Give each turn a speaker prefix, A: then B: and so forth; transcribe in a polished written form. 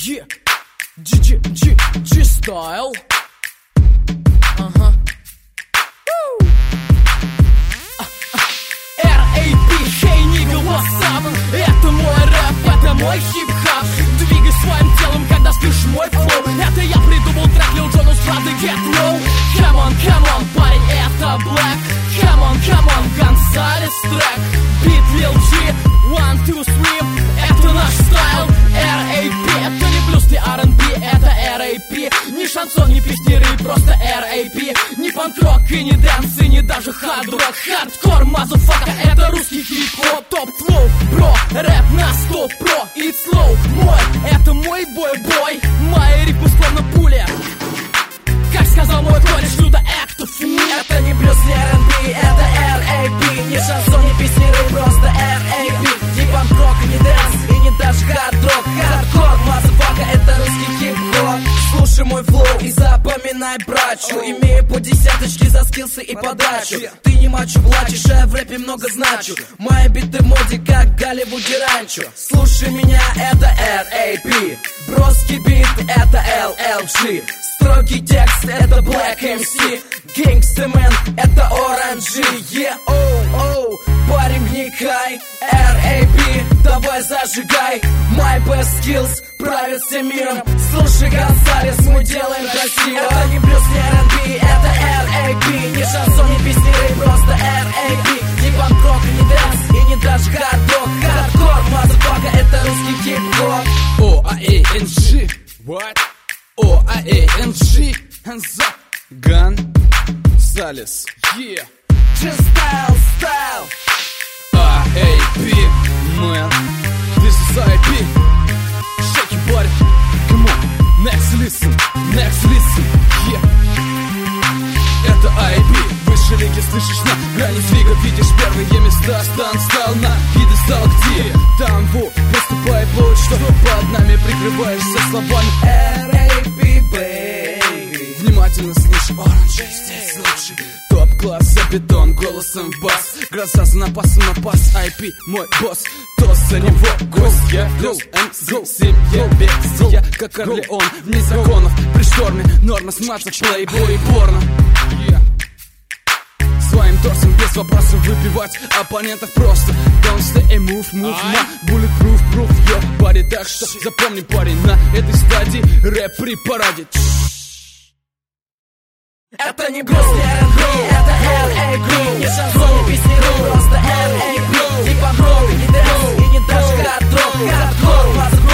A: Yeah, G-style. Ага. R.A.P. Hey, nigga, what's up? Это мой рэп, это мой хип-хап. Двигай своим телом, когда слышишь мой флоу. Это я придумал трек Lil Jon Strata Get Low. Come on, парень, это Black. Come on, Gonzales трек. Beat Lil G, 1, 2, 3. Это наш стайл. R.A.P. Это не блюз, не R&B, это R.A.P. Не шансон, не песняры, просто R.A.P. Не панк-рок и не дэнс, и не даже хард-рок. Хардкор, мазафака, это русский хип-хоп. Топ-флоу, бро, рэп на 100 про. It's slow, мой, это мой бой-бой. Мои рифмы словно пуля. Как сказал мой кореш, люда актов.
B: Это не блюз, не R&B, это R.A.P. Не шансон, не песняры, просто R.A.P. Не панк-рок и не дэнс, и не даже хард-рок. Хардкор, мазафака, это русский хип-хоп. Слушай мой флоу и запоминай, брачу. Имею по десяточке за скиллсы и подачу. Ты не мачо плачешь, а я в рэпе много значу. Мои биты в моде, как Голливуде ранчо. Слушай меня, это R.A.P. Броский бит, это LLG. Строгий текст, это Black MC. Gangsta-мен, это Оранжи. Парень, вникай. R.A.P. давай зажигай. My best skills правят всем миром. Слушай, Гонсалес, мы делаем красиво. Это не блюз, не R&B, это R.A.P. Не шансон, не песняры, просто R.A.P. Не панк-рок и не дэнс, и не даже хард-рок. Хардкор, мазафака, это русский хип-хоп.
A: O-A-N-G. What? O-A-N-G. Hands up. Gonzales. Yeah.
B: Just style.
A: R.A.P. man. This is R.A.P. Shake your body. Come on. Next listen. Yeah. Это R.A.P. Выше лиги, слышишь, на грани сдвига. Видишь первые места, стал на пьедестал. Где? Там во. Поступай, получ, что под нами прикрываешься словами
B: R.A.P. baby.
A: Внимательно слышь, Оранжи здесь лучший. Топ-класс за бетон, голосом бас. Гроза за напасом на пас. R.A.P. мой босс, то за него гость. Я плюс МС, семья бедствия, как Корлеон. Вне законов, при шторме, норма сматься, плейбой и порно. Своим торсом без вопросов выбивать оппонентов просто. Don't stay and move, на bulletproof, your body. Так что запомни, парень, на этой стадии рэп при параде.
B: Это не блюз, не R&B, это R.A.P. Не шансон, не песняры, просто R.A.P. Не панк-рок и не дэнс, и не даже хард-рок. Хардкор,